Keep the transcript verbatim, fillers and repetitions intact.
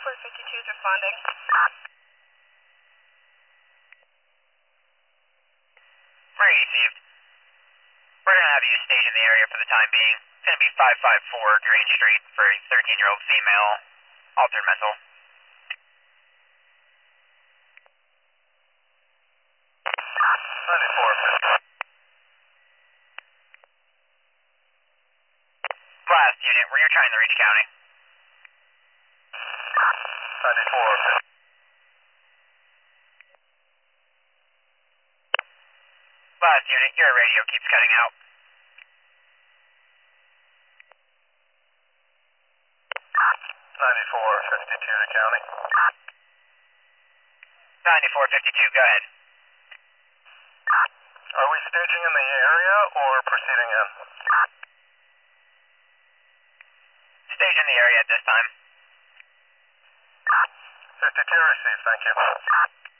ninety-four fifty-two is responding. Alright, received. We're going to have you stayed in the area for the time being. It's going to be five five four Green Street for a thirteen-year-old female, altered mental. ninety-four fifty. Blast unit, where you're trying to reach county. ninety-four fifty. Blast unit, your radio keeps cutting out. ninety-four fifty-two to county. ninety-four fifty-two, go ahead. Are we staging in the area or proceeding in? Stage in the area at this time. fifty-two received, thank you.